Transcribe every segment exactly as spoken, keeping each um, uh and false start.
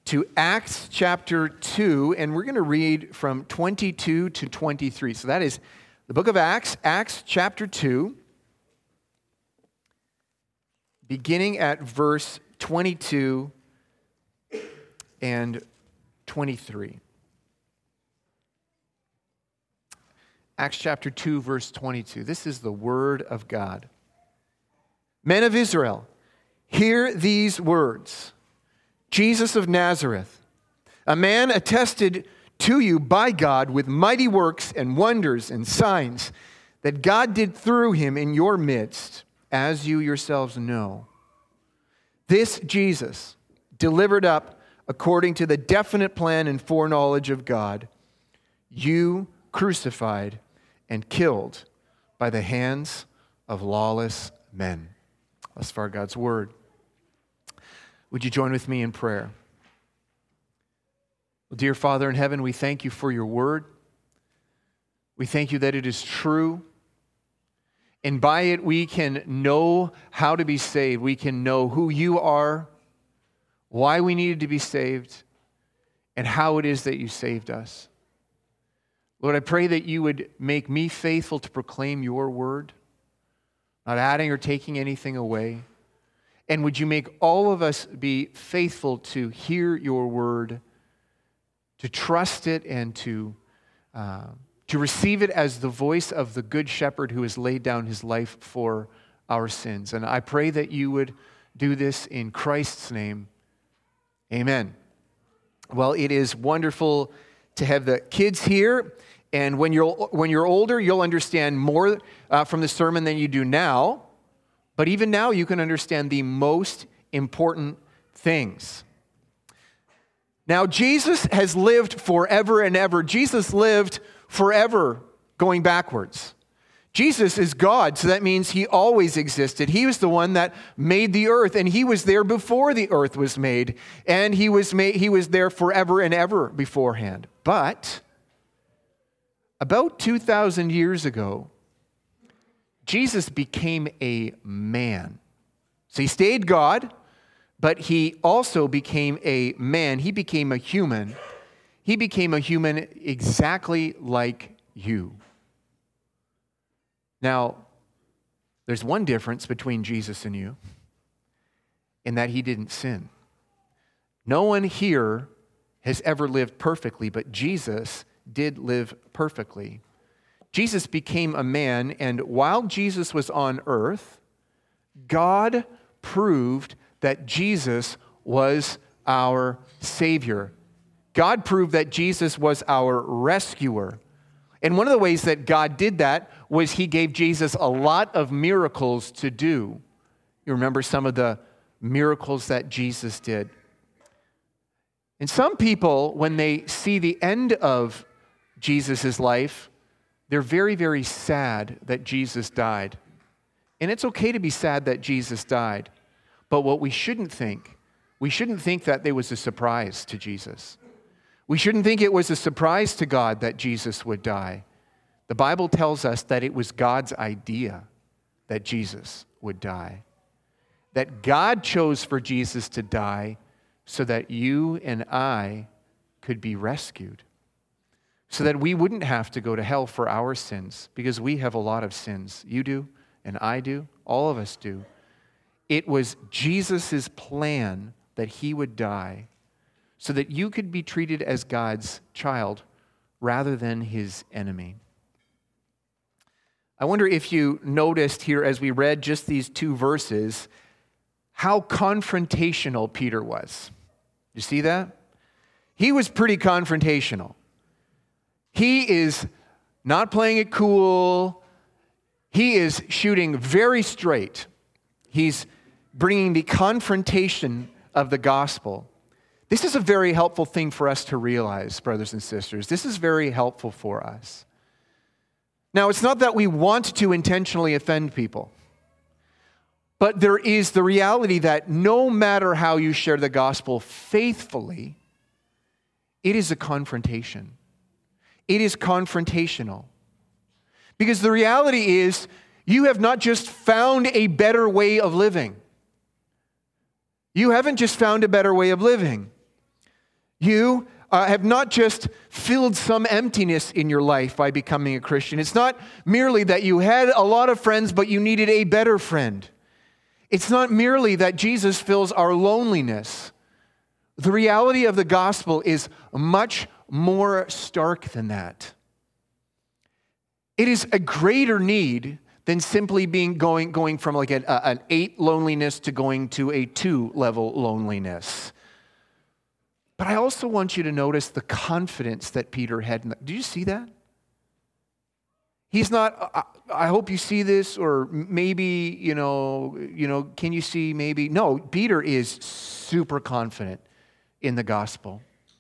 to Acts chapter two, and we're going to read from twenty-two to twenty-three. So that is the book of Acts, Acts chapter two, beginning at verse twenty-two and twenty-three. Acts chapter two, verse twenty-two. This is the word of God. Men of Israel, hear these words. Jesus of Nazareth, a man attested to you by God with mighty works and wonders and signs that God did through him in your midst, as you yourselves know. This Jesus, delivered up according to the definite plan and foreknowledge of God, you crucified and killed by the hands of lawless men. Thus far, God's word. Would you join with me in prayer? Well, dear Father in heaven, we thank you for your word. We thank you that it is true. And by it, we can know how to be saved. We can know who you are, why we needed to be saved, and how it is that you saved us. Lord, I pray that you would make me faithful to proclaim your word, not adding or taking anything away. And would you make all of us be faithful to hear your word, to trust it, and to, uh, to receive it as the voice of the good shepherd who has laid down his life for our sins. And I pray that you would do this in Christ's name. Amen. Well, it is wonderful to have the kids here. And when you're, when you're older, you'll understand more uh, from the sermon than you do now. But even now, you can understand the most important things. Now, Jesus has lived forever and ever. Jesus lived forever going backwards. Jesus is God, so that means he always existed. He was the one that made the earth, and he was there before the earth was made. And he was made, he was there forever and ever beforehand. But about two thousand years ago, Jesus became a man. So he stayed God, but he also became a man. He became a human. He became a human exactly like you. Now, there's one difference between Jesus and you, in that he didn't sin. No one here has ever lived perfectly, but Jesus did live perfectly. Jesus became a man, and while Jesus was on earth, God proved that Jesus was our Savior. God proved that Jesus was our rescuer. And one of the ways that God did that was he gave Jesus a lot of miracles to do. You remember some of the miracles that Jesus did. And some people, when they see the end of Jesus' life, they're very, very sad that Jesus died. And it's okay to be sad that Jesus died. But what we shouldn't think, we shouldn't think that there was a surprise to Jesus. We shouldn't think it was a surprise to God that Jesus would die. The Bible tells us that it was God's idea that Jesus would die. That God chose for Jesus to die so that you and I could be rescued. So that we wouldn't have to go to hell for our sins, because we have a lot of sins. You do, and I do, all of us do. It was Jesus' plan that he would die so that you could be treated as God's child rather than his enemy. I wonder if you noticed here as we read just these two verses, how confrontational Peter was. You see that? He was pretty confrontational. He is not playing it cool. He is shooting very straight. He's bringing the confrontation of the gospel. This is a very helpful thing for us to realize, brothers and sisters. This is very helpful for us. Now, it's not that we want to intentionally offend people, but there is the reality that no matter how you share the gospel faithfully, it is a confrontation. It is confrontational. Because the reality is, you have not just found a better way of living. You haven't just found a better way of living. You uh, have not just filled some emptiness in your life by becoming a Christian. It's not merely that you had a lot of friends, but you needed a better friend. It's not merely that Jesus fills our loneliness. The reality of the gospel is much more stark than that. It is a greater need than simply being going, going from like an, an eight loneliness to going to a two level loneliness. But I also want you to notice the confidence that Peter had. In the, do you see that? He's not, I, I hope you see this, or maybe, you know, you know, can you see maybe? No, Peter is super confident in the gospel.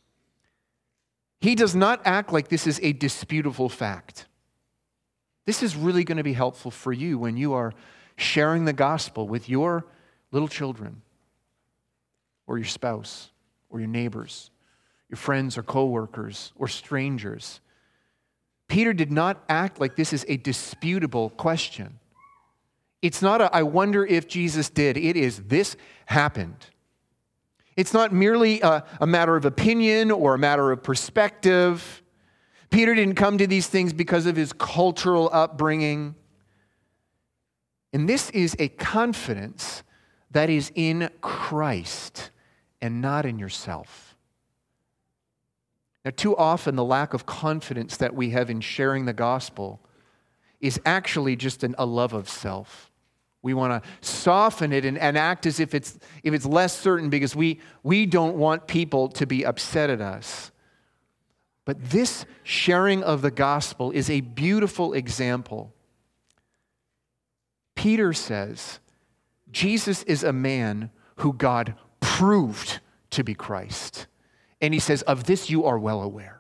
He does not act like this is a disputable fact. This is really going to be helpful for you when you are sharing the gospel with your little children, or your spouse, or your neighbors, your friends or coworkers, or strangers. Peter did not act like this is a disputable question. It's not a, I wonder if Jesus did. It is, this happened. It's not merely a, a matter of opinion or a matter of perspective. Peter didn't come to these things because of his cultural upbringing. And this is a confidence that is in Christ and not in yourself. Now, too often, the lack of confidence that we have in sharing the gospel is actually just an, a love of self. We want to soften it and, and act as if it's, if it's less certain because we, we don't want people to be upset at us. But this sharing of the gospel is a beautiful example. Peter says, Jesus is a man who God proved to be Christ. And he says, of this you are well aware.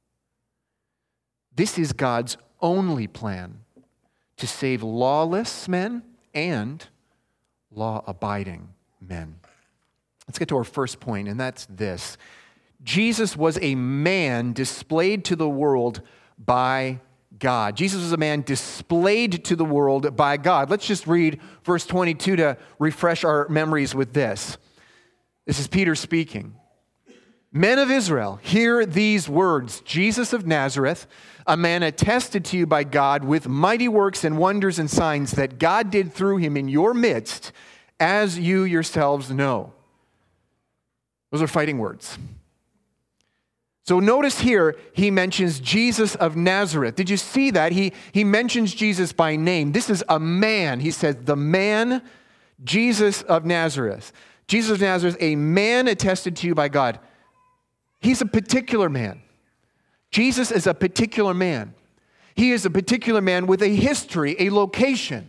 This is God's only plan to save lawless men and law-abiding men. Let's get to our first point, and that's this. Jesus was a man displayed to the world by God. Jesus was a man displayed to the world by God. Let's just read verse twenty-two to refresh our memories with this. This is Peter speaking. Men of Israel, hear these words. Jesus of Nazareth, a man attested to you by God with mighty works and wonders and signs that God did through him in your midst, as you yourselves know. Those are fighting words. So notice here, he mentions Jesus of Nazareth. Did you see that? He, he mentions Jesus by name. This is a man. He says, the man, Jesus of Nazareth. Jesus of Nazareth, a man attested to you by God. He's a particular man. Jesus is a particular man. He is a particular man with a history, a location,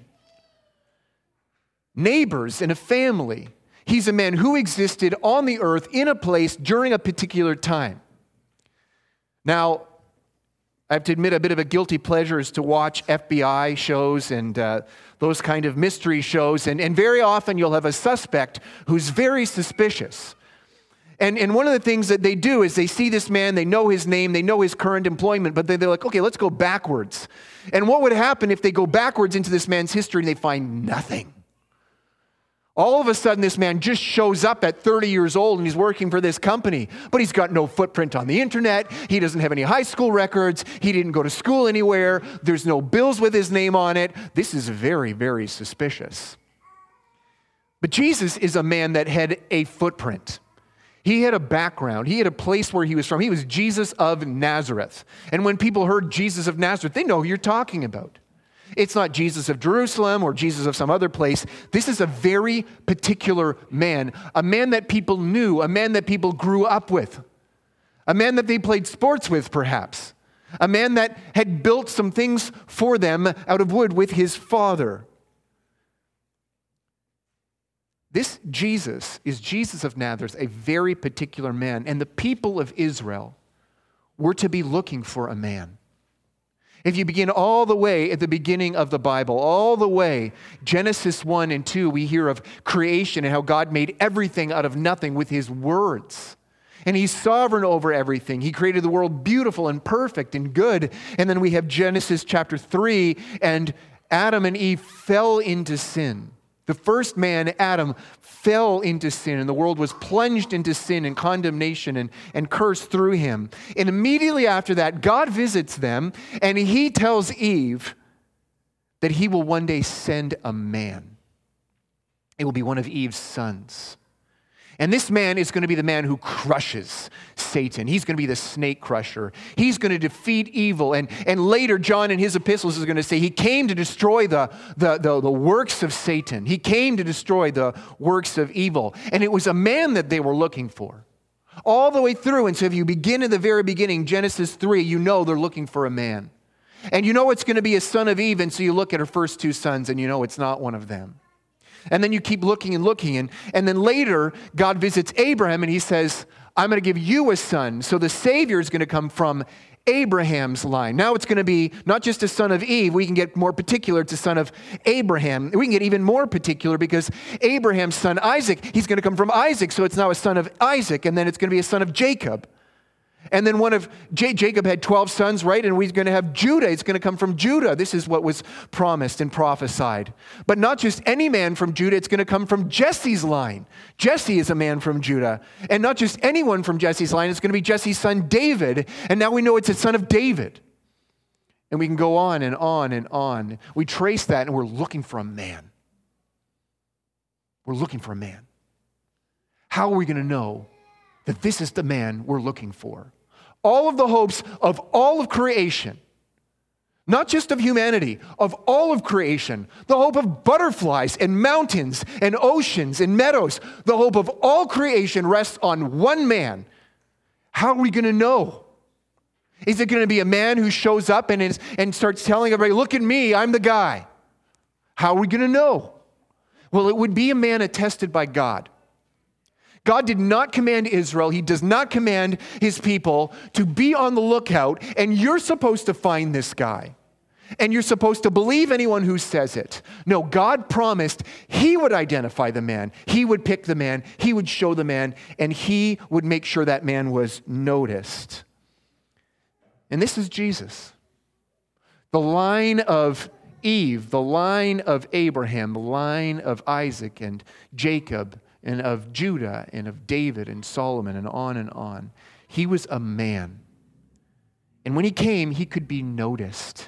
neighbors, and a family. He's a man who existed on the earth in a place during a particular time. Now, I have to admit a bit of a guilty pleasure is to watch F B I shows and uh, those kind of mystery shows. And, and very often you'll have a suspect who's very suspicious. And, and one of the things that they do is they see this man, they know his name, they know his current employment, but they, they're like, okay, let's go backwards. And what would happen if they go backwards into this man's history and they find nothing? All of a sudden, this man just shows up at thirty years old and he's working for this company, but he's got no footprint on the internet. He doesn't have any high school records. He didn't go to school anywhere. There's no bills with his name on it. This is very, very suspicious. But Jesus is a man that had a footprint. He had a background. He had a place where he was from. He was Jesus of Nazareth. And when people heard Jesus of Nazareth, they know who you're talking about. It's not Jesus of Jerusalem or Jesus of some other place. This is a very particular man, a man that people knew, a man that people grew up with, a man that they played sports with, perhaps, a man that had built some things for them out of wood with his father. This Jesus is Jesus of Nazareth, a very particular man, and the people of Israel were to be looking for a man. If you begin all the way at the beginning of the Bible, all the way, Genesis one and two, we hear of creation and how God made everything out of nothing with his words. And he's sovereign over everything. He created the world beautiful and perfect and good. And then we have Genesis chapter three, and Adam and Eve fell into sin. The first man, Adam, fell into sin, and the world was plunged into sin and condemnation and, and cursed through him. And immediately after that, God visits them, and he tells Eve that he will one day send a man. It will be one of Eve's sons. And this man is going to be the man who crushes Satan. He's going to be the snake crusher. He's going to defeat evil. And, and later, John in his epistles is going to say he came to destroy the, the, the, the works of Satan. He came to destroy the works of evil. And it was a man that they were looking for. All the way through. And so if you begin at the very beginning, Genesis three, you know they're looking for a man. And you know it's going to be a son of Eve. And so you look at her first two sons and you know it's not one of them. And then you keep looking and looking. And, and then later, God visits Abraham and he says, I'm going to give you a son. So the Savior is going to come from Abraham's line. Now it's going to be not just a son of Eve. We can get more particular. It's a son of Abraham. We can get even more particular because Abraham's son Isaac, he's going to come from Isaac. So it's now a son of Isaac. And then it's going to be a son of Jacob. And then one of J- Jacob had twelve sons, right? And we're going to have Judah. It's going to come from Judah. This is what was promised and prophesied. But not just any man from Judah. It's going to come from Jesse's line. Jesse is a man from Judah. And not just anyone from Jesse's line. It's going to be Jesse's son David. And now we know it's a son of David. And we can go on and on and on. We trace that and we're looking for a man. We're looking for a man. How are we going to know that this is the man we're looking for? All of the hopes of all of creation, not just of humanity, of all of creation, the hope of butterflies and mountains and oceans and meadows, the hope of all creation rests on one man. How are we going to know? Is it going to be a man who shows up and, is, and starts telling everybody, look at me, I'm the guy? How are we going to know? Well, it would be a man attested by God. God did not command Israel, he does not command his people to be on the lookout, and you're supposed to find this guy. And you're supposed to believe anyone who says it. No, God promised he would identify the man, he would pick the man, he would show the man, and he would make sure that man was noticed. And this is Jesus. The line of Eve, the line of Abraham, the line of Isaac and Jacob, and of Judah, and of David, and Solomon, and on and on. He was a man. And when he came, he could be noticed.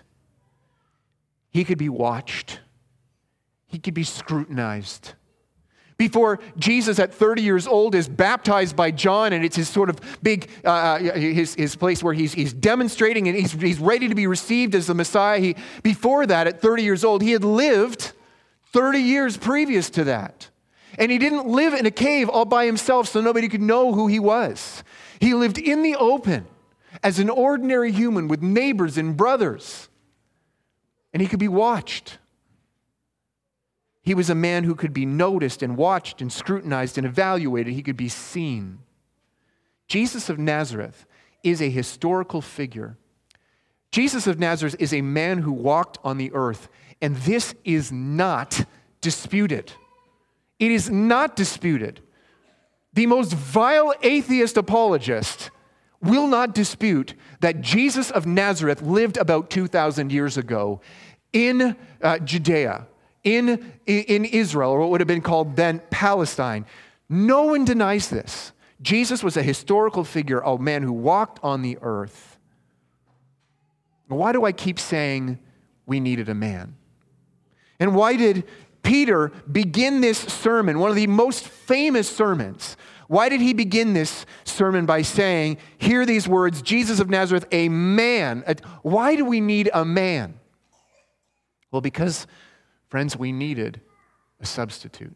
He could be watched. He could be scrutinized. Before Jesus at thirty years old is baptized by John, and it's his sort of big, uh, his, his place where he's, he's demonstrating and he's, he's ready to be received as the Messiah. He, before that, at thirty years old, he had lived thirty years previous to that. And he didn't live in a cave all by himself so nobody could know who he was. He lived in the open as an ordinary human with neighbors and brothers. And he could be watched. He was a man who could be noticed and watched and scrutinized and evaluated. He could be seen. Jesus of Nazareth is a historical figure. Jesus of Nazareth is a man who walked on the earth. And this is not disputed. It is not disputed. The most vile atheist apologist will not dispute that Jesus of Nazareth lived about two thousand years ago in uh, Judea, in, in Israel, or what would have been called then Palestine. No one denies this. Jesus was a historical figure, a man who walked on the earth. Why do I keep saying we needed a man? And why did Peter begin this sermon, one of the most famous sermons? Why did he begin this sermon by saying, hear these words, Jesus of Nazareth, a man? Why do we need a man? Well, because, friends, we needed a substitute.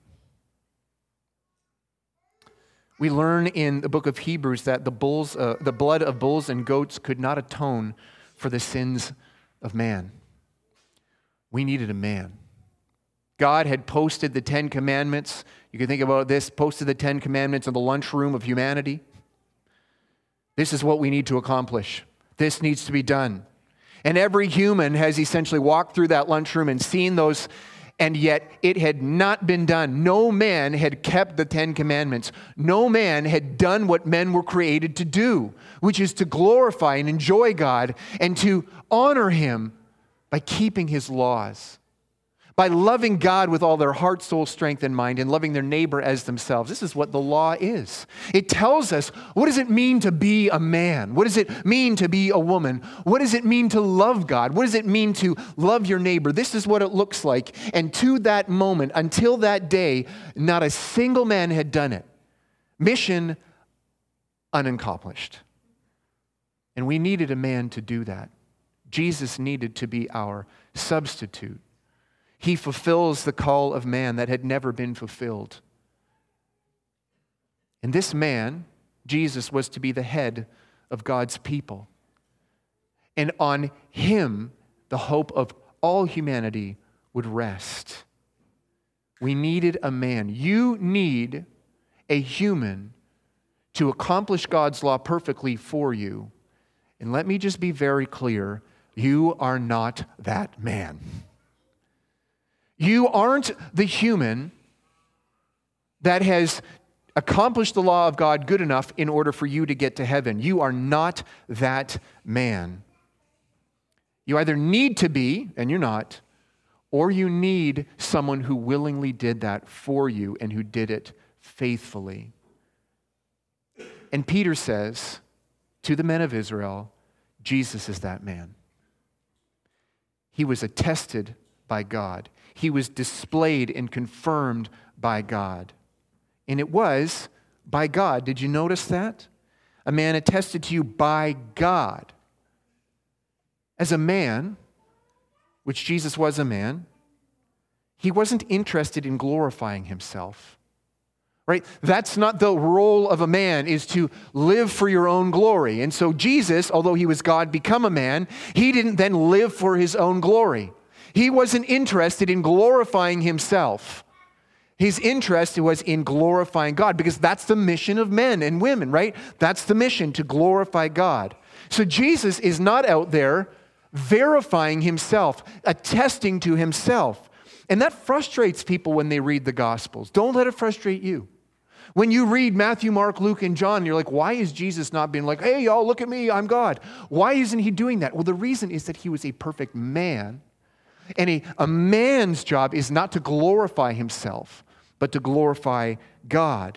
We learn in the book of Hebrews that the bulls, uh, the blood of bulls and goats could not atone for the sins of man. We needed a man. God had posted the Ten Commandments. You can think about this, posted the Ten Commandments in the lunchroom of humanity. This is what we need to accomplish. This needs to be done. And every human has essentially walked through that lunchroom and seen those, and yet it had not been done. No man had kept the Ten Commandments. No man had done what men were created to do, which is to glorify and enjoy God and to honor him by keeping his laws. by loving God with all their heart, soul, strength, and mind, and loving their neighbor as themselves. This is what the law is. It tells us, what does it mean to be a man? What does it mean to be a woman? What does it mean to love God? What does it mean to love your neighbor? This is what it looks like. And to that moment, until that day, not a single man had done it. Mission unaccomplished. And we needed a man to do that. Jesus needed to be our substitute. He fulfills the call of man that had never been fulfilled. And this man, Jesus, was to be the head of God's people. And on him, the hope of all humanity would rest. We needed a man. You need a human to accomplish God's law perfectly for you. And let me just be very clear, you are not that man. You aren't the human that has accomplished the law of God good enough in order for you to get to heaven. You are not that man. You either need to be, and you're not, or you need someone who willingly did that for you and who did it faithfully. And Peter says to the men of Israel, Jesus is that man. He was attested by God. He was displayed and confirmed by God. And it was by God. Did you notice that? A man attested to you by God. As a man, which Jesus was a man, he wasn't interested in glorifying himself. Right? That's not the role of a man, is to live for your own glory. And so Jesus, although he was God, become a man, he didn't then live for his own glory. He wasn't interested in glorifying himself. His interest was in glorifying God, because that's the mission of men and women, right? That's the mission, to glorify God. So Jesus is not out there verifying himself, attesting to himself. And that frustrates people when they read the Gospels. Don't let it frustrate you. When you read Matthew, Mark, Luke, and John, you're like, why is Jesus not being like, hey, y'all, look at me, I'm God? Why isn't he doing that? Well, the reason is that he was a perfect man. And a, a man's job is not to glorify himself, but to glorify God.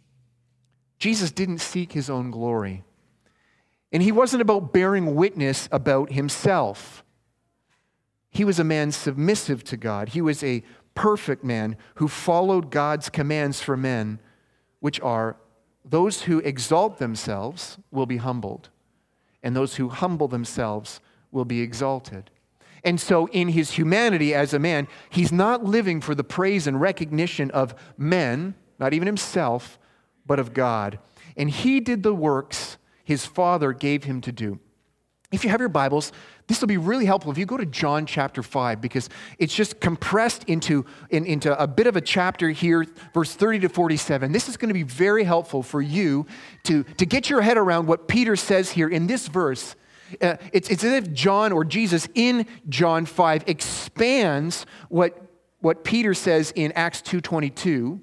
Jesus didn't seek his own glory. And he wasn't about bearing witness about himself. He was a man submissive to God. He was a perfect man who followed God's commands for men, which are, those who exalt themselves will be humbled, and those who humble themselves will be exalted. And so in his humanity as a man, he's not living for the praise and recognition of men, not even himself, but of God. And he did the works his Father gave him to do. If you have your Bibles, this will be really helpful if you go to John chapter five, because it's just compressed into, in, into a bit of a chapter here, verse thirty to forty-seven. This is going to be very helpful for you to, to get your head around what Peter says here in this verse. Uh, it's, it's as if John, or Jesus in John five, expands what, what Peter says in Acts two twenty-two,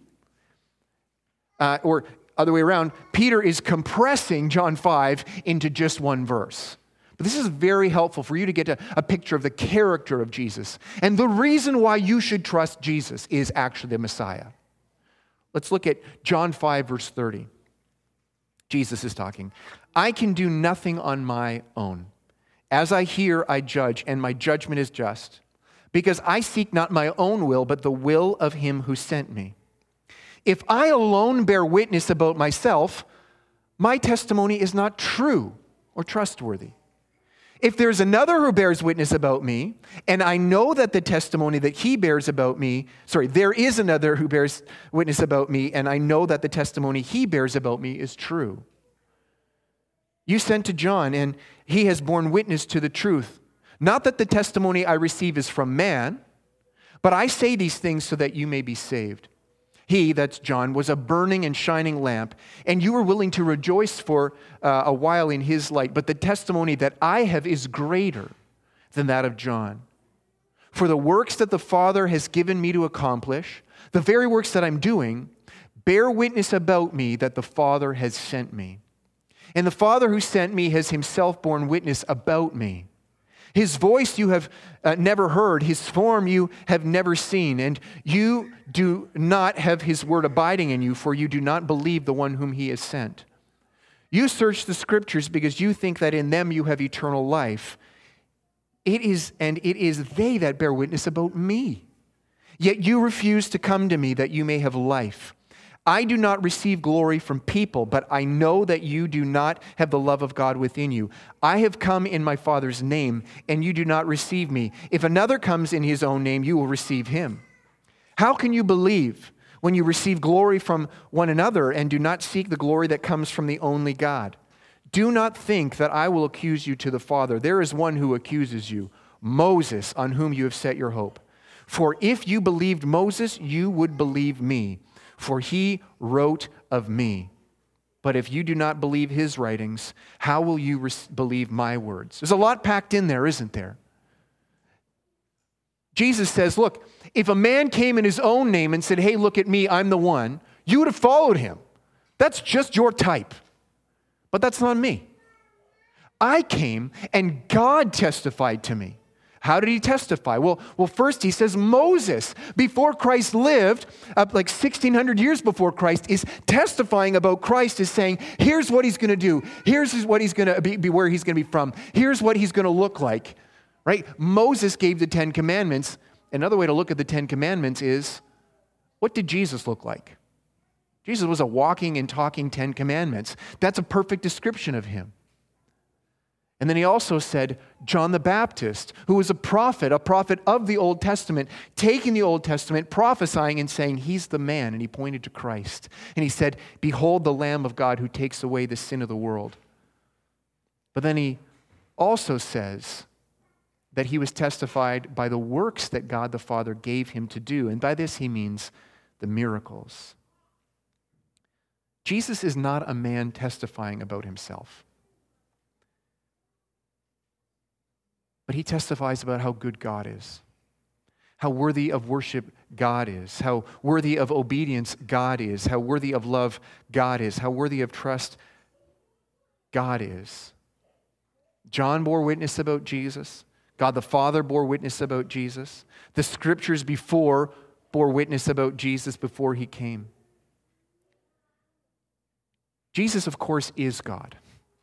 uh, or other way around, Peter is compressing John five into just one verse. But this is very helpful for you to get a, a picture of the character of Jesus. And the reason why you should trust Jesus is actually the Messiah. Let's look at John five, verse thirty. Jesus is talking. I can do nothing on my own. As I hear, I judge, and my judgment is just, because I seek not my own will, but the will of him who sent me. If I alone bear witness about myself, my testimony is not true or trustworthy. If there's another who bears witness about me, and I know that the testimony that he bears about me, sorry, there is another who bears witness about me, and I know that the testimony he bears about me is true. You sent to John, and he has borne witness to the truth. Not that the testimony I receive is from man, but I say these things so that you may be saved. He, that's John, was a burning and shining lamp, and you were willing to rejoice for uh, a while in his light. But the testimony that I have is greater than that of John. For the works that the Father has given me to accomplish, the very works that I'm doing, bear witness about me that the Father has sent me. And the Father who sent me has himself borne witness about me. His voice you have uh, never heard, his form you have never seen, and you do not have his word abiding in you, for you do not believe the one whom he has sent. You search the scriptures because you think that in them you have eternal life. It is, and it is they that bear witness about me. Yet you refuse to come to me that you may have life. I do not receive glory from people, but I know that you do not have the love of God within you. I have come in my Father's name, and you do not receive me. If another comes in his own name, you will receive him. How can you believe when you receive glory from one another and do not seek the glory that comes from the only God? Do not think that I will accuse you to the Father. There is one who accuses you, Moses, on whom you have set your hope. For if you believed Moses, you would believe me, for he wrote of me. But if you do not believe his writings, how will you re- believe my words? There's a lot packed in there, isn't there? Jesus says, look, if a man came in his own name and said, hey, look at me, I'm the one, you would have followed him. That's just your type. But that's not me. I came and God testified to me. How did he testify? Well, well, first he says Moses, before Christ lived, uh, like sixteen hundred years before Christ, is testifying about Christ, is saying, here's what he's going to do. Here's what he's going to be, be, where he's going to be from. Here's what he's going to look like, right? Moses gave the Ten Commandments. Another way to look at the Ten Commandments is, what did Jesus look like? Jesus was a walking and talking Ten Commandments. That's a perfect description of him. And then he also said, John the Baptist, who was a prophet, a prophet of the Old Testament, taking the Old Testament, prophesying and saying, he's the man, and he pointed to Christ. And he said, behold the Lamb of God who takes away the sin of the world. But then he also says that he was testified by the works that God the Father gave him to do. And by this he means the miracles. Jesus is not a man testifying about himself. But he testifies about how good God is, how worthy of worship God is, how worthy of obedience God is, how worthy of love God is, how worthy of trust God is. John bore witness about Jesus. God the Father bore witness about Jesus. The scriptures before bore witness about Jesus before he came. Jesus, of course, is God.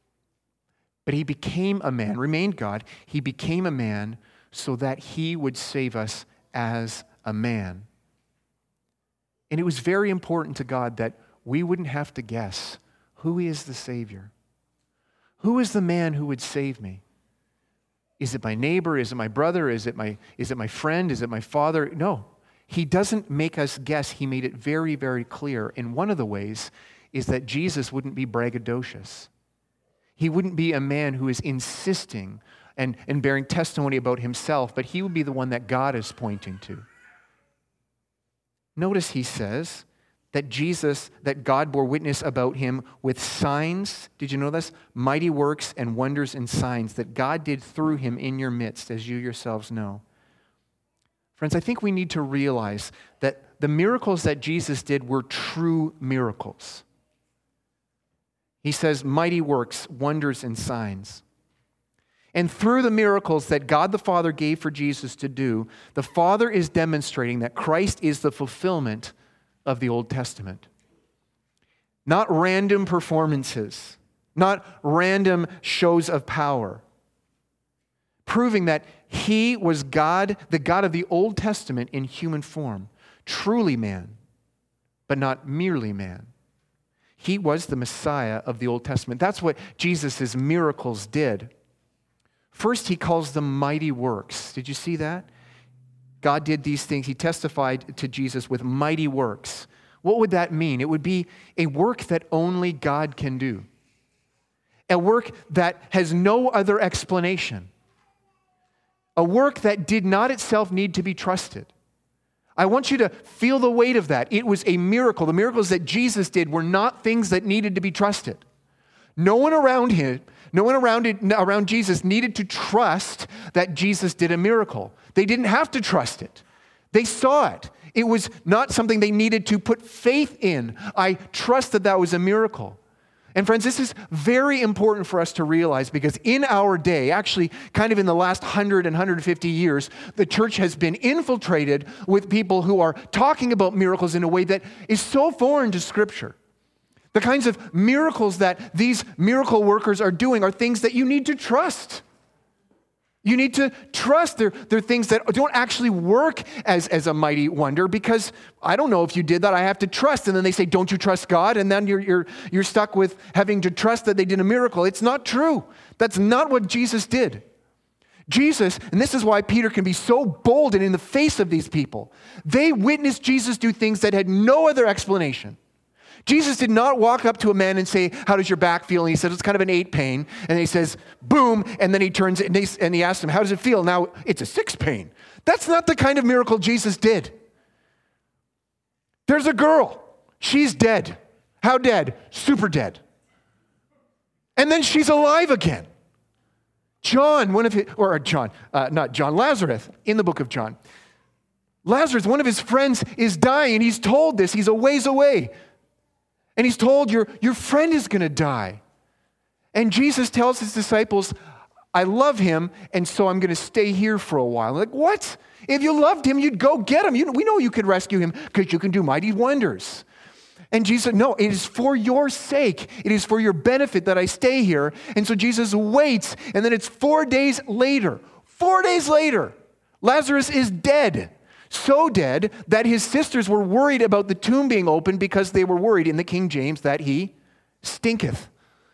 But he became a man, remained God. He became a man so that he would save us as a man. And it was very important to God that we wouldn't have to guess who is the Savior. Who is the man who would save me? Is it my neighbor? Is it my brother? Is it my, is it my friend? Is it my father? No. He doesn't make us guess. He made it very, very clear. And one of the ways is that Jesus wouldn't be braggadocious. He wouldn't be a man who is insisting and, and bearing testimony about himself, but he would be the one that God is pointing to. Notice he says that Jesus, that God bore witness about him with signs. Did you know this? Mighty works and wonders and signs that God did through him in your midst, as you yourselves know. Friends, I think we need to realize that the miracles that Jesus did were true miracles. He says, mighty works, wonders, and signs. And through the miracles that God the Father gave for Jesus to do, the Father is demonstrating that Christ is the fulfillment of the Old Testament. Not random performances, not random shows of power. Proving that he was God, the God of the Old Testament in human form, truly man, but not merely man. He was the Messiah of the Old Testament. That's what Jesus' miracles did. First, he calls them mighty works. Did you see that? God did these things. He testified to Jesus with mighty works. What would that mean? It would be a work that only God can do. A work that has no other explanation. A work that did not itself need to be trusted. I want you to feel the weight of that. It was a miracle. The miracles that Jesus did were not things that needed to be trusted. No one around him, no one around it, around Jesus needed to trust that Jesus did a miracle. They didn't have to trust it. They saw it. It was not something they needed to put faith in. I trust that that was a miracle. And friends, this is very important for us to realize because in our day, actually kind of in the last one hundred and one hundred fifty years, the church has been infiltrated with people who are talking about miracles in a way that is so foreign to Scripture. The kinds of miracles that these miracle workers are doing are things that you need to trust. You need to trust they're, they're things that don't actually work as, as a mighty wonder because I don't know if you did that. I have to trust. And then they say, don't you trust God? And then you're, you're, you're stuck with having to trust that they did a miracle. It's not true. That's not what Jesus did. Jesus, and this is why Peter can be so bold and in the face of these people, they witnessed Jesus do things that had no other explanation. Jesus did not walk up to a man and say, how does your back feel? And he said, it's kind of an eight pain. And he says, boom. And then he turns and, they, and he asks him, how does it feel? Now it's a six pain. That's not the kind of miracle Jesus did. There's a girl. She's dead. How dead? Super dead. And then she's alive again. John, one of his, or John, uh, not John, Lazarus, in the book of John. Lazarus, one of his friends, is dying. And he's told this. He's a ways away. And he's told, your, your friend is going to die. And Jesus tells his disciples, I love him, and so I'm going to stay here for a while. Like, what? If you loved him, you'd go get him. You, we know you could rescue him because you can do mighty wonders. And Jesus said, no, it is for your sake. It is for your benefit that I stay here. And so Jesus waits, and then it's four days later. Four days later, Lazarus is dead. So dead that his sisters were worried about the tomb being open because they were worried in the King James that he stinketh.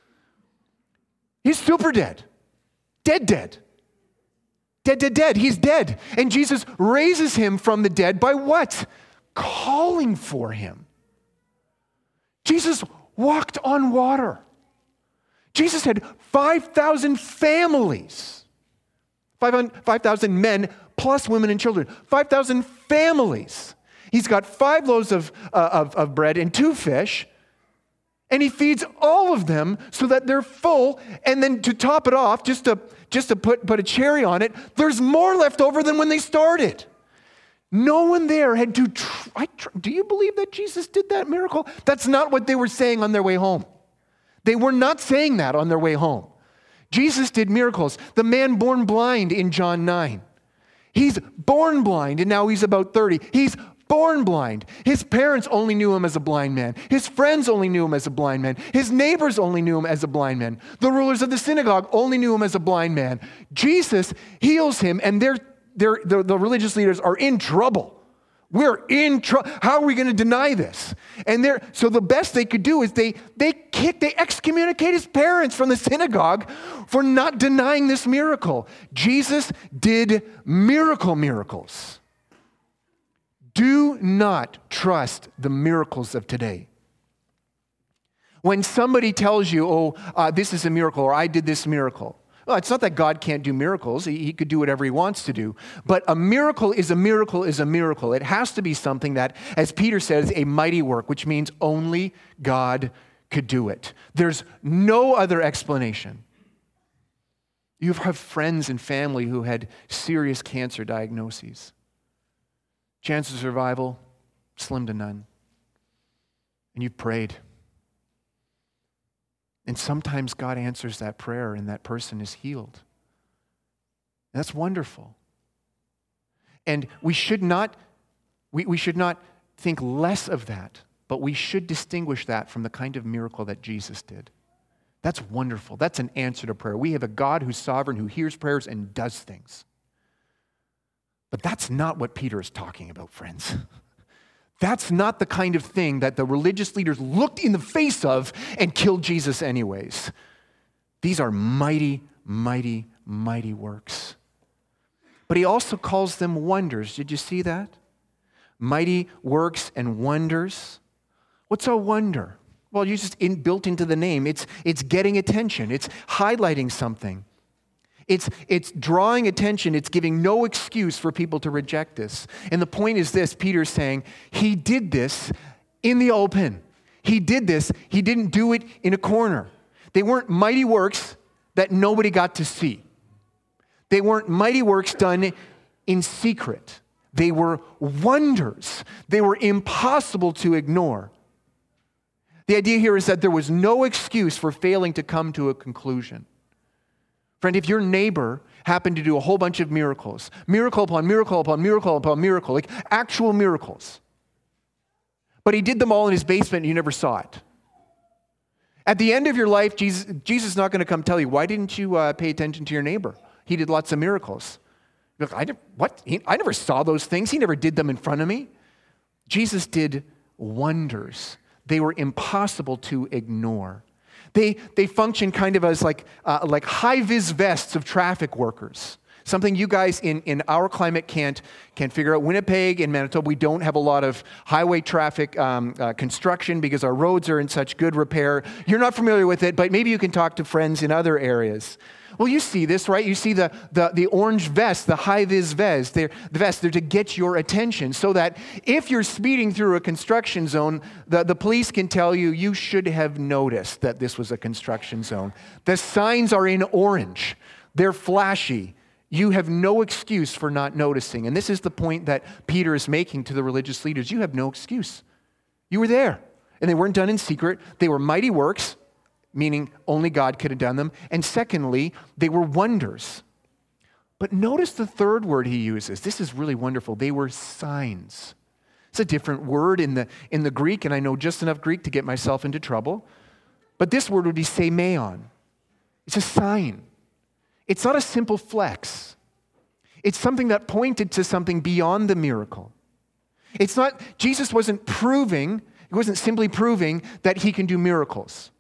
He's super dead. Dead, dead. Dead, dead, dead. He's dead. And Jesus raises him from the dead by what? Calling for him. Jesus walked on water. Jesus had five thousand families. five thousand men plus women and children. five thousand families. He's got five loaves of, uh, of, of bread and two fish, and he feeds all of them so that they're full, and then to top it off, just to, just to put, put a cherry on it, there's more left over than when they started. No one there had to try. Do you believe that Jesus did that miracle? That's not what they were saying on their way home. They were not saying that on their way home. Jesus did miracles. The man born blind in John nine. He's born blind, and now he's about thirty. He's born blind. His parents only knew him as a blind man. His friends only knew him as a blind man. His neighbors only knew him as a blind man. The rulers of the synagogue only knew him as a blind man. Jesus heals him, and they're, they're, the, the religious leaders are in trouble. We're in trouble. How are we going to deny this? And they're, so the best they could do is they they kick, they excommunicate his parents from the synagogue for not denying this miracle. Jesus did miracle miracles. Do not trust the miracles of today. When somebody tells you, oh, uh, this is a miracle, or I did this miracle, well, it's not that God can't do miracles. He, he could do whatever he wants to do. But a miracle is a miracle is a miracle. It has to be something that, as Peter says, a mighty work, which means only God could do it. There's no other explanation. You have friends and family who had serious cancer diagnoses. Chance of survival, slim to none. And you've prayed. And sometimes God answers that prayer and that person is healed. And that's wonderful. And we should not, we, we should not think less of that, but we should distinguish that from the kind of miracle that Jesus did. That's wonderful. That's an answer to prayer. We have a God who's sovereign, who hears prayers and does things. But that's not what Peter is talking about, friends. That's not the kind of thing that the religious leaders looked in the face of and killed Jesus anyways. These are mighty, mighty, mighty works. But he also calls them wonders. Did you see that? Mighty works and wonders. What's a wonder? Well, you just in, built into the name. It's, it's getting attention. It's highlighting something. It's, it's drawing attention. It's giving no excuse for people to reject this. And the point is this, Peter's saying, he did this in the open. He did this. He didn't do it in a corner. They weren't mighty works that nobody got to see. They weren't mighty works done in secret. They were wonders. They were impossible to ignore. The idea here is that there was no excuse for failing to come to a conclusion. Friend, if your neighbor happened to do a whole bunch of miracles, miracle upon miracle upon miracle upon miracle, like actual miracles, but he did them all in his basement and you never saw it. At the end of your life, Jesus, Jesus is not going to come tell you, why didn't you uh, pay attention to your neighbor? He did lots of miracles. Look, I never, what? He, I never saw those things. He never did them in front of me. Jesus did wonders. They were impossible to ignore. They, they function kind of as like, uh, like high-vis vests of traffic workers. Something you guys in, in our climate can't, can't figure out. Winnipeg and Manitoba, we don't have a lot of highway traffic um, uh, construction because our roads are in such good repair. You're not familiar with it, but maybe you can talk to friends in other areas. Well, you see this, right? You see the, the, the orange vest, the high-vis vest. They're, the vest, they're to get your attention so that if you're speeding through a construction zone, the, the police can tell you, you should have noticed that this was a construction zone. The signs are in orange. They're flashy. You have no excuse for not noticing. And this is the point that Peter is making to the religious leaders. You have no excuse. You were there. And they weren't done in secret. They were mighty works, meaning only God could have done them. And secondly, they were wonders. But notice the third word he uses. This is really wonderful. They were signs. It's a different word in the, in the Greek, and I know just enough Greek to get myself into trouble. But this word would be semeion. It's a sign. It's not a simple flex. It's something that pointed to something beyond the miracle. It's not, Jesus wasn't proving, he wasn't simply proving that he can do miracles.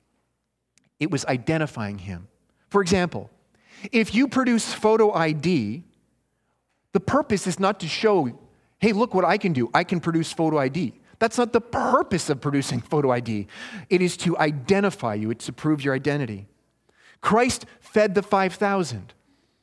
It was identifying him. For example, if you produce photo I D, the purpose is not to show, hey, look what I can do. I can produce photo I D. That's not the purpose of producing photo I D. It is to identify you. It's to prove your identity. Christ fed the five thousand.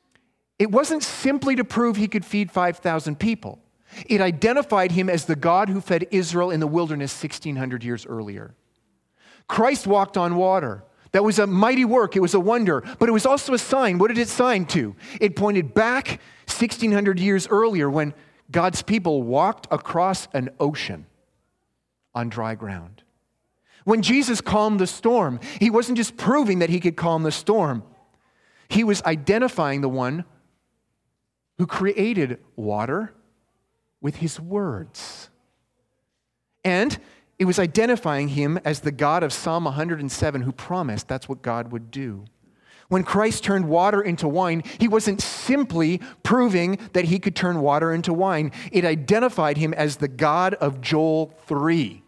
It wasn't simply to prove he could feed five thousand people. It identified him as the God who fed Israel in the wilderness sixteen hundred years earlier. Christ walked on water. That was a mighty work. It was a wonder. But it was also a sign. What did it sign to? It pointed back sixteen hundred years earlier when God's people walked across an ocean on dry ground. When Jesus calmed the storm, he wasn't just proving that he could calm the storm. He was identifying the one who created water with his words. And it was identifying him as the God of Psalm one hundred seven who promised that's what God would do. When Christ turned water into wine, he wasn't simply proving that he could turn water into wine. It identified him as the God of Joel three.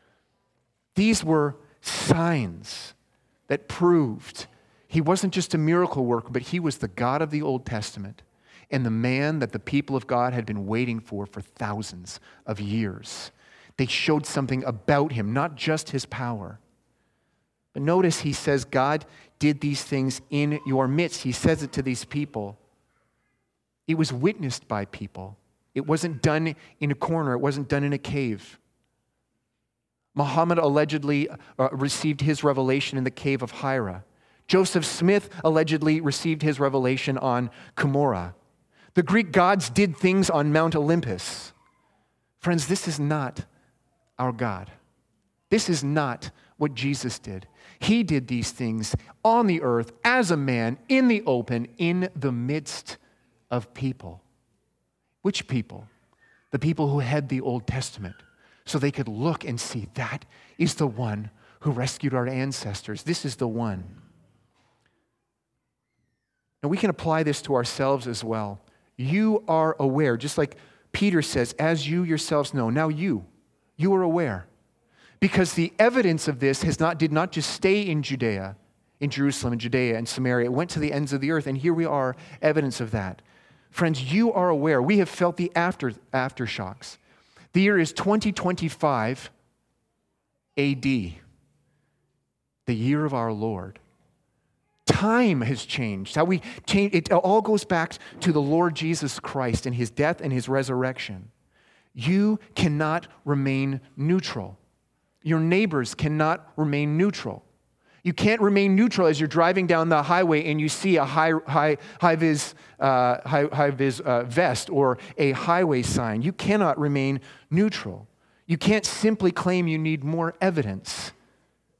These were signs that proved he wasn't just a miracle worker, but he was the God of the Old Testament and the man that the people of God had been waiting for for thousands of years. They showed something about him, not just his power. But notice he says, God did these things in your midst. He says it to these people. It was witnessed by people. It wasn't done in a corner. It wasn't done in a cave. Muhammad allegedly uh, received his revelation in the cave of Hira. Joseph Smith allegedly received his revelation on Cumorah. The Greek gods did things on Mount Olympus. Friends, this is not our God. This is not what Jesus did. He did these things on the earth as a man, in the open, in the midst of people. Which people? The people who had the Old Testament. So they could look and see that is the one who rescued our ancestors. This is the one. And we can apply this to ourselves as well. You are aware, just like Peter says, as you yourselves know. Now you, you are aware. Because the evidence of this has not did not just stay in Judea, in Jerusalem, and Judea, and Samaria. It went to the ends of the earth, and here we are, evidence of that. Friends, you are aware. We have felt the after aftershocks. The year is twenty twenty-five A D, the year of our Lord. Time has changed. How we change, it all goes back to the Lord Jesus Christ and his death and his resurrection. You cannot remain neutral. Your neighbors cannot remain neutral. You can't remain neutral as you're driving down the highway and you see a high, high, high-vis, uh, high, high-vis uh, vest or a highway sign. You cannot remain neutral. You can't simply claim you need more evidence.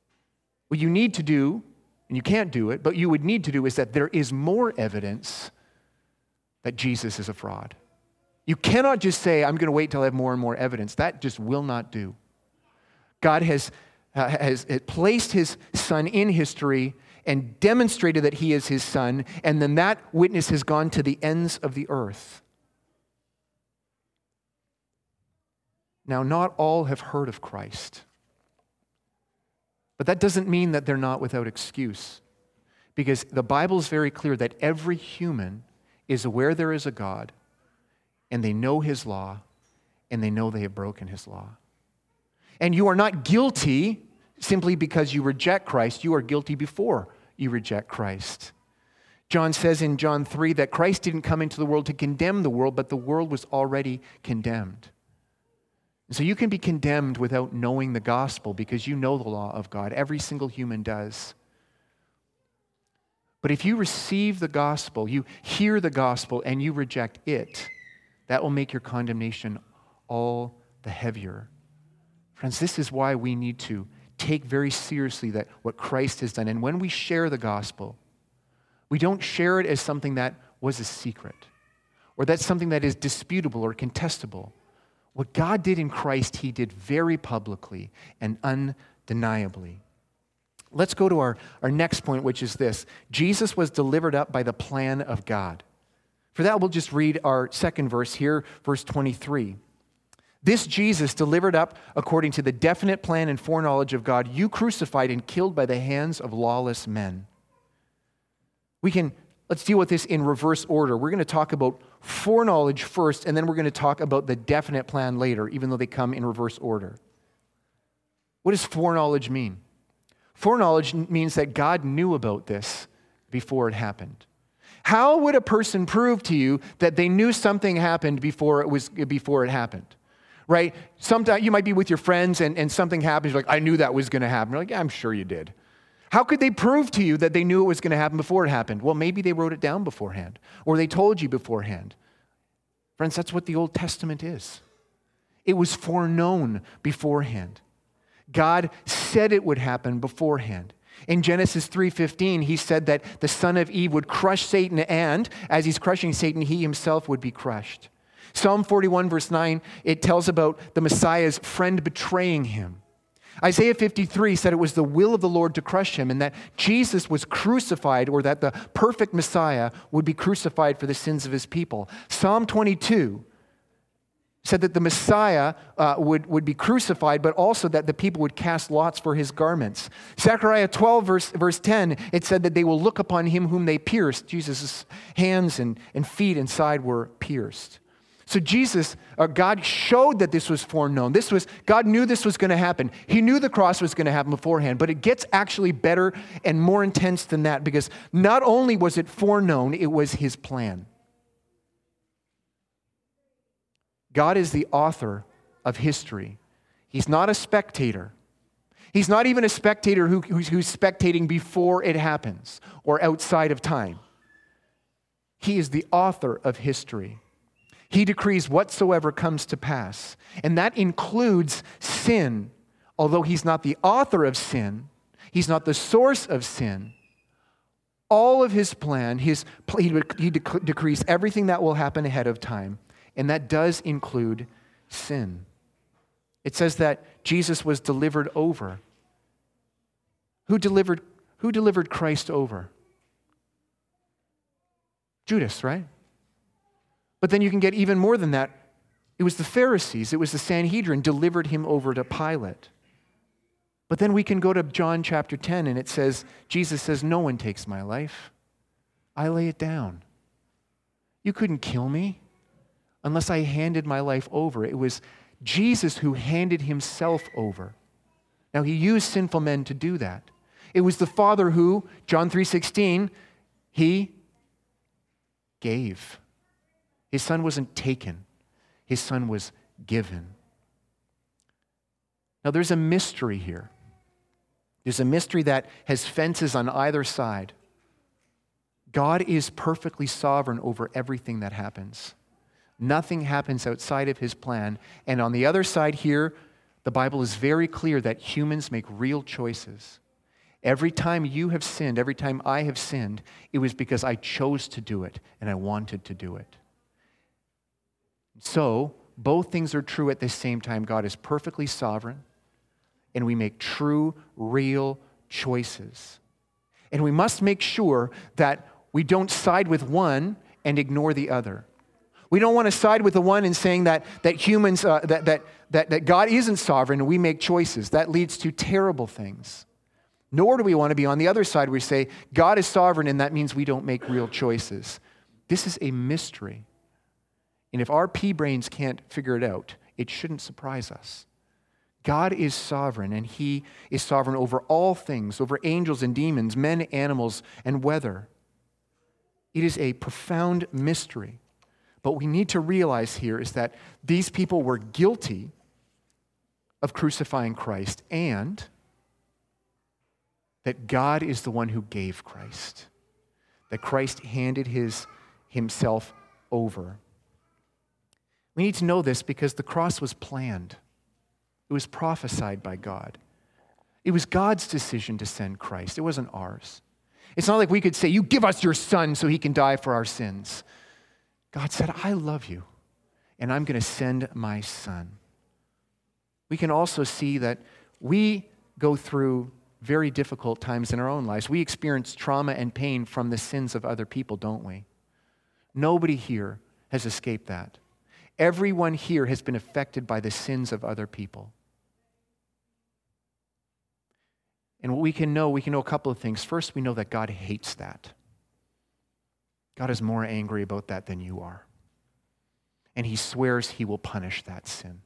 What you need to do, and you can't do it, but you would need to do is that there is more evidence that Jesus is a fraud. You cannot just say, I'm going to wait till I have more and more evidence. That just will not do. God has, uh, has placed his son in history and demonstrated that he is his son, and then that witness has gone to the ends of the earth. Now, not all have heard of Christ. But that doesn't mean that they're not without excuse. Because the Bible is very clear that every human is aware there is a God, and they know his law, and they know they have broken his law. And you are not guilty simply because you reject Christ. You are guilty before you reject Christ. John says in John three that Christ didn't come into the world to condemn the world, but the world was already condemned. So you can be condemned without knowing the gospel because you know the law of God. Every single human does. But if you receive the gospel, you hear the gospel, and you reject it, that will make your condemnation all the heavier. Friends, this is why we need to take very seriously that what Christ has done. And when we share the gospel, we don't share it as something that was a secret or that's something that is disputable or contestable. What God did in Christ, he did very publicly and undeniably. Let's go to our, our next point, which is this. Jesus was delivered up by the plan of God. For that, we'll just read our second verse here, verse twenty-three. This Jesus delivered up according to the definite plan and foreknowledge of God, you crucified and killed by the hands of lawless men. We can, let's deal with this in reverse order. We're going to talk about foreknowledge first, and then we're going to talk about the definite plan later, even though they come in reverse order. What does foreknowledge mean? Foreknowledge means that God knew about this before it happened. How would a person prove to you that they knew something happened before it was before it happened? Right? Sometimes you might be with your friends and, and something happens, you're like, I knew that was going to happen. You're like, yeah, I'm sure you did. How could they prove to you that they knew it was going to happen before it happened? Well, maybe they wrote it down beforehand, or they told you beforehand. Friends, that's what the Old Testament is. It was foreknown beforehand. God said it would happen beforehand. In Genesis three fifteen, he said that the son of Eve would crush Satan, and as he's crushing Satan, he himself would be crushed. Psalm forty-one, verse nine, it tells about the Messiah's friend betraying him. Isaiah fifty-three said it was the will of the Lord to crush him, and that Jesus was crucified, or that the perfect Messiah would be crucified for the sins of his people. Psalm twenty-two said that the Messiah uh, would, would be crucified, but also that the people would cast lots for his garments. Zechariah twelve, verse, verse ten, it said that they will look upon him whom they pierced. Jesus' hands and, and feet and side were pierced. So Jesus, uh, God showed that this was foreknown. This was, God knew this was going to happen. He knew the cross was going to happen beforehand, but it gets actually better and more intense than that, because not only was it foreknown, it was his plan. God is the author of history. He's not a spectator. He's not even a spectator who, who's, who's spectating before it happens or outside of time. He is the author of history. He decrees whatsoever comes to pass, and that includes sin. Although he's not the author of sin, he's not the source of sin, all of his plan, his, he, he dec- decrees everything that will happen ahead of time, and that does include sin. It says that Jesus was delivered over. Who delivered, who delivered Christ over? Judas, right? But then you can get even more than that. It was the Pharisees, it was the Sanhedrin delivered him over to Pilate. But then we can go to John chapter ten, and it says, Jesus says, no one takes my life. I lay it down. You couldn't kill me unless I handed my life over. It was Jesus who handed himself over. Now, he used sinful men to do that. It was the Father who, John three sixteen, he gave. His son wasn't taken. His son was given. Now, there's a mystery here. There's a mystery that has fences on either side. God is perfectly sovereign over everything that happens. Nothing happens outside of his plan. And on the other side here, the Bible is very clear that humans make real choices. Every time you have sinned, every time I have sinned, it was because I chose to do it and I wanted to do it. So, both things are true at the same time. God is perfectly sovereign, and we make true, real choices. And we must make sure that we don't side with one and ignore the other. We don't want to side with the one in saying that, that humans, uh, that, that, that, that God isn't sovereign and we make choices. That leads to terrible things. Nor do we want to be on the other side where we say, God is sovereign and that means we don't make real choices. This is a mystery. And if our pea brains can't figure it out, it shouldn't surprise us. God is sovereign, and he is sovereign over all things, over angels and demons, men, animals, and weather. It is a profound mystery. But what we need to realize here is that these people were guilty of crucifying Christ, and that God is the one who gave Christ. That Christ handed his himself over. We need to know this because the cross was planned. It was prophesied by God. It was God's decision to send Christ. It wasn't ours. It's not like we could say, you give us your son so he can die for our sins. God said, I love you, and I'm going to send my son. We can also see that we go through very difficult times in our own lives. We experience trauma and pain from the sins of other people, don't we? Nobody here has escaped that. Everyone here has been affected by the sins of other people. And what we can know, we can know a couple of things. First, we know that God hates that. God is more angry about that than you are. And he swears he will punish that sin.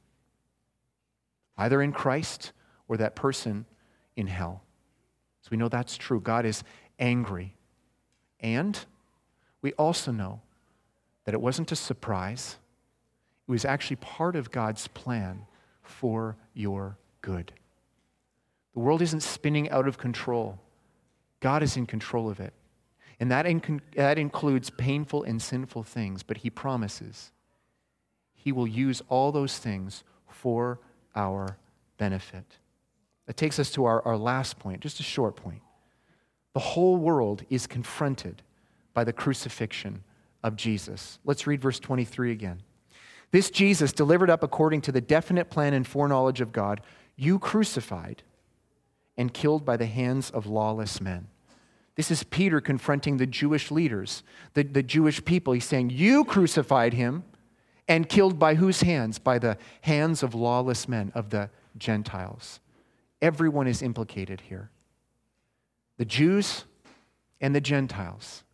Either in Christ or that person in hell. So we know that's true. God is angry. And we also know that it wasn't a surprise. It was actually part of God's plan for your good. The world isn't spinning out of control. God is in control of it. And that, inc- that includes painful and sinful things, but he promises he will use all those things for our benefit. That takes us to our, our last point, just a short point. The whole world is confronted by the crucifixion of Jesus. Let's read verse twenty-three again. This Jesus, delivered up according to the definite plan and foreknowledge of God, you crucified and killed by the hands of lawless men. This is Peter confronting the Jewish leaders, the, the Jewish people. He's saying, you crucified him and killed by whose hands? By the hands of lawless men, of the Gentiles. Everyone is implicated here. The Jews and the Gentiles.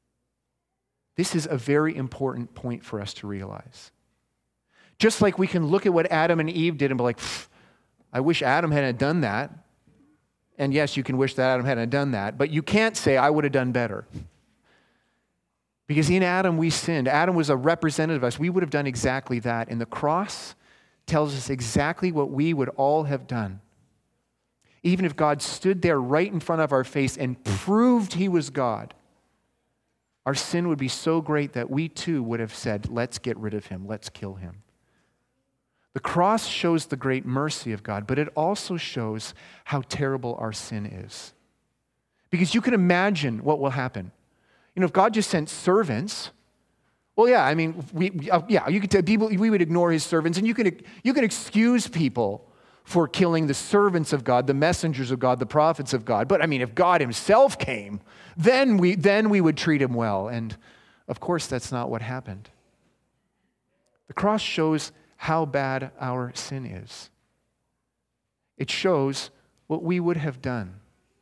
This is a very important point for us to realize. Just like we can look at what Adam and Eve did and be like, I wish Adam hadn't done that. And yes, you can wish that Adam hadn't done that, but you can't say, I would have done better. Because in Adam we sinned. Adam was a representative of us. We would have done exactly that. And the cross tells us exactly what we would all have done. Even if God stood there right in front of our face and proved he was God, our sin would be so great that we too would have said, let's get rid of him, let's kill him. The cross shows the great mercy of God, but it also shows how terrible our sin is. Because you can imagine what will happen. You know, if God just sent servants, well, yeah, I mean, we, uh, yeah, you could tell people, we would ignore his servants, and you can, you can excuse people for killing the servants of God, the messengers of God, the prophets of God. But I mean, if God himself came, then we, then we would treat him well. And of course, that's not what happened. The cross shows how bad our sin is. It shows what we would have done.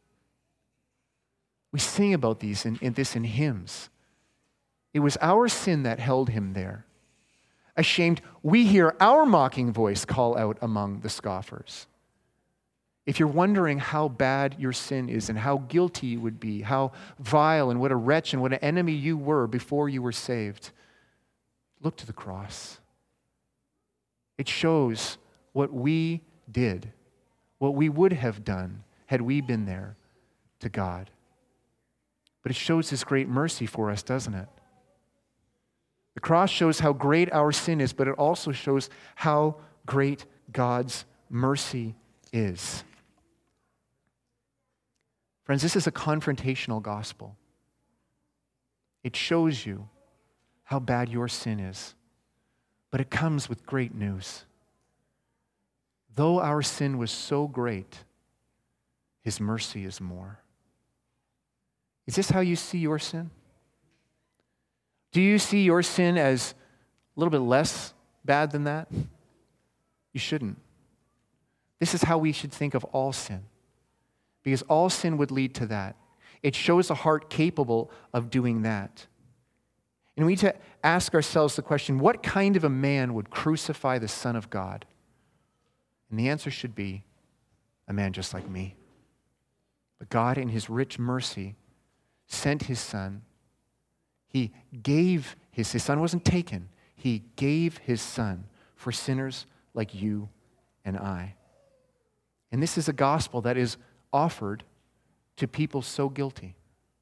We sing about these in, in this in hymns. It was our sin that held him there. Ashamed, we hear our mocking voice call out among the scoffers. If you're wondering how bad your sin is and how guilty you would be, how vile and what a wretch and what an enemy you were before you were saved, look to the cross. It shows what we did, what we would have done had we been there to God. But it shows his great mercy for us, doesn't it? The cross shows how great our sin is, but it also shows how great God's mercy is. Friends, this is a confrontational gospel. It shows you how bad your sin is, but it comes with great news. Though our sin was so great, His mercy is more. Is this how you see your sin? Do you see your sin as a little bit less bad than that? You shouldn't. This is how we should think of all sin, because all sin would lead to that. It shows a heart capable of doing that. And we need to ask ourselves the question, what kind of a man would crucify the Son of God? And the answer should be, a man just like me. But God, in His rich mercy, sent His Son. He gave His, His Son wasn't taken. He gave His Son for sinners like you and I. And this is a gospel that is offered to people so guilty.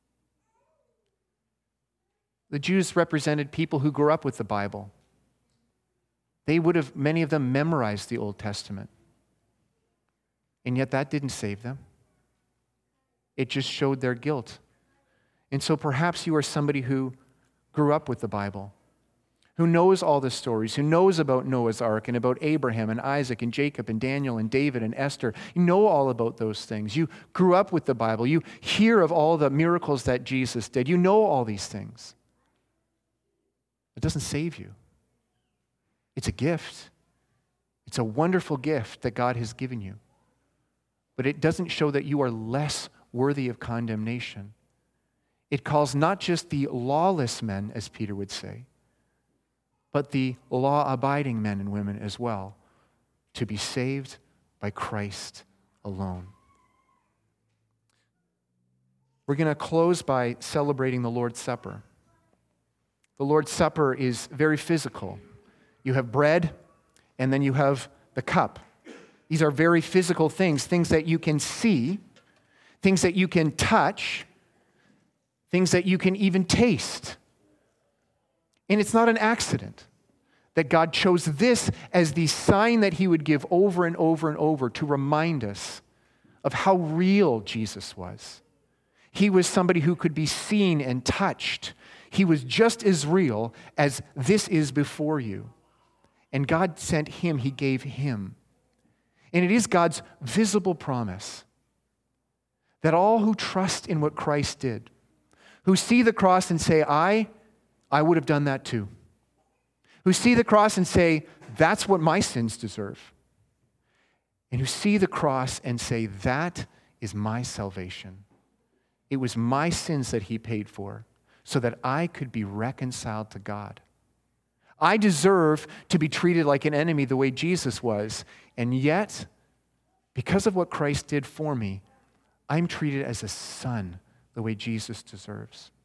The Jews represented people who grew up with the Bible. They would have, many of them, memorized the Old Testament. And yet that didn't save them. It just showed their guilt. And so perhaps you are somebody who grew up with the Bible, who knows all the stories, who knows about Noah's Ark and about Abraham and Isaac and Jacob and Daniel and David and Esther. You know all about those things. You grew up with the Bible. You hear of all the miracles that Jesus did. You know all these things. It doesn't save you. It's a gift. It's a wonderful gift that God has given you. But it doesn't show that you are less worthy of condemnation. It calls not just the lawless men, as Peter would say, but the law-abiding men and women as well, to be saved by Christ alone. We're going to close by celebrating the Lord's Supper. The Lord's Supper is very physical. You have bread, and then you have the cup. These are very physical things, things that you can see, things that you can touch, things that you can even taste. And it's not an accident that God chose this as the sign that He would give over and over and over to remind us of how real Jesus was. He was somebody who could be seen and touched. He was just as real as this is before you. And God sent Him, He gave Him. And it is God's visible promise that all who trust in what Christ did, who see the cross and say, I, I would have done that too. Who see the cross and say, that's what my sins deserve. And who see the cross and say, that is my salvation. It was my sins that He paid for so that I could be reconciled to God. I deserve to be treated like an enemy the way Jesus was. And yet, because of what Christ did for me, I'm treated as a son the way Jesus deserves.